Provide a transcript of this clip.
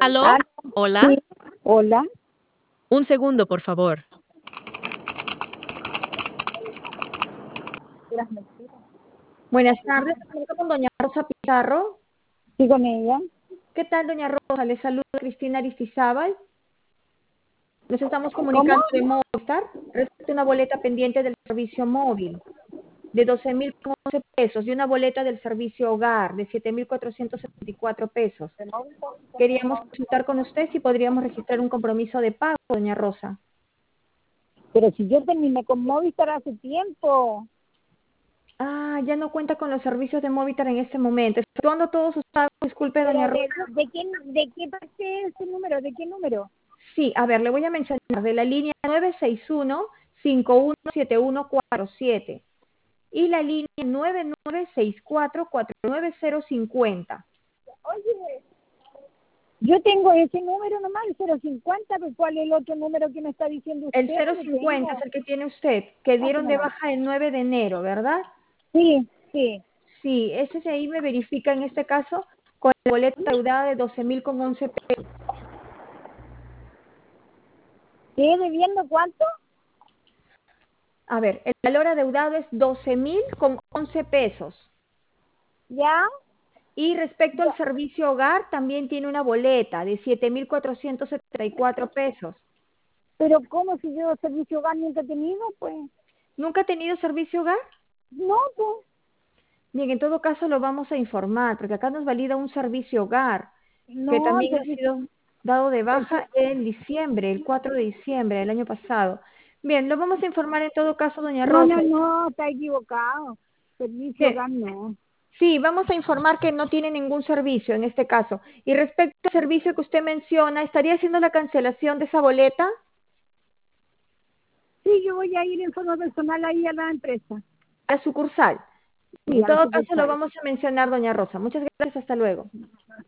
¿Aló? Ah, Hola. sí, hola. Un segundo, por favor. Buenas tardes, comunico con doña Rosa Pizarro. Sí, con ella. ¿Qué tal, doña Rosa? Le saluda Cristina Aristizábal. Nos estamos ¿Cómo? comunicando de Movistar respecto a una boleta pendiente del servicio móvil de 12.011 pesos y una boleta del servicio hogar de 7.474 pesos. Queríamos consultar con usted si podríamos registrar un compromiso de pago, doña Rosa. Pero si yo terminé con Movistar hace tiempo. Ah, ya no cuenta con los servicios de Movistar en este momento. Efectuando todos sus pagos, disculpe, Pero doña Rosa. ¿de qué parte es ese número? ¿De qué número? Sí, a ver, le voy a mencionar de la línea 961-517147 y la línea 9964-49050. Oye, yo tengo ese número nomás, el 050, pero ¿cuál es el otro número que me está diciendo El usted? No 050 es tengo. el que tiene usted, que dieron de Pásamelo. baja el 9 de enero, ¿verdad? Sí, sí. Sí, ese de ahí me verifica en este caso con la boleta deudada de 12.011 pesos. ¿Qué debiendo cuánto? A ver, el valor adeudado es 12.011 pesos. ¿Ya? Y respecto al Ya. servicio hogar, también tiene una boleta de 7.474 pesos. Pero ¿cómo si yo servicio hogar nunca he tenido? Pues ¿Nunca ha tenido servicio hogar? no, pues. Bien, en todo caso lo vamos a informar, porque acá nos valida un servicio hogar, que No, también ha sido dado de baja en diciembre, el 4 de diciembre del año pasado. Bien, lo vamos a informar en todo caso, doña no, Rosa. no, no, está equivocado. Servicio Bien, hogar no. sí, vamos a informar que no tiene ningún servicio en este caso. Y respecto al servicio que usted menciona, ¿estaría haciendo la cancelación de esa boleta? Sí, yo voy a ir en forma personal ahí a la empresa. A la sucursal. Sí, En a la todo caso lo sucursal. vamos a mencionar, doña Rosa. Muchas gracias, hasta luego.